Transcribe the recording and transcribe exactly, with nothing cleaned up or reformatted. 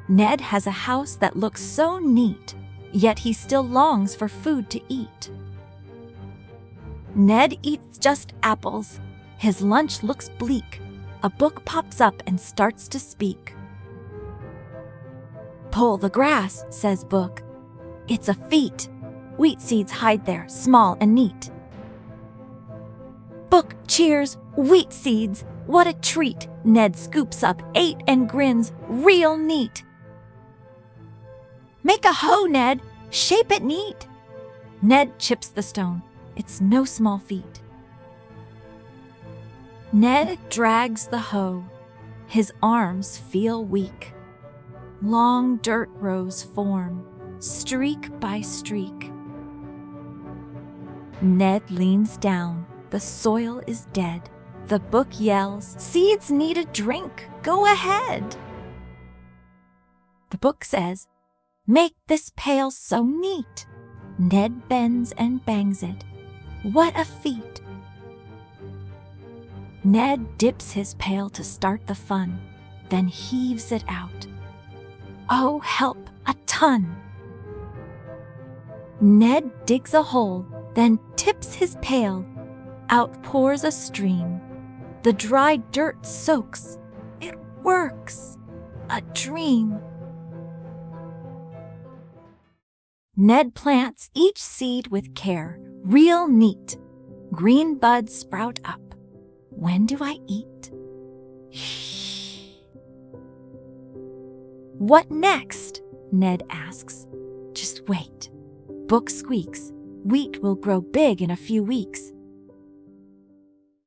Ned has a house that looks so neat, yet he still longs for food to eat. Ned eats just apples. His lunch looks bleak. A book pops up and starts to speak. "Pull the grass," says book. "It's a feat. Wheat seeds hide there, small and neat." Book cheers, "Wheat seeds, what a treat!" Ned scoops up eight and grins, "Real neat." "Make a hoe, Ned, shape it neat." Ned chips the stone. It's no small feat. Ned drags the hoe. His arms feel weak. Long dirt rows form, streak by streak. Ned leans down. The soil is dead. The book yells, "Seeds need a drink. Go ahead." The book says, "Make this pail so neat." Ned bends and bangs it. What a feat! Ned dips his pail to start the fun, then heaves it out. Oh, help, a ton! Ned digs a hole, then tips his pail. Out pours a stream. The dry dirt soaks. It works! A dream! Ned plants each seed with care, real neat. Green buds sprout up. When do I eat? Shh. "What next?" Ned asks. "Just wait." Book squeaks. "Wheat will grow big in a few weeks."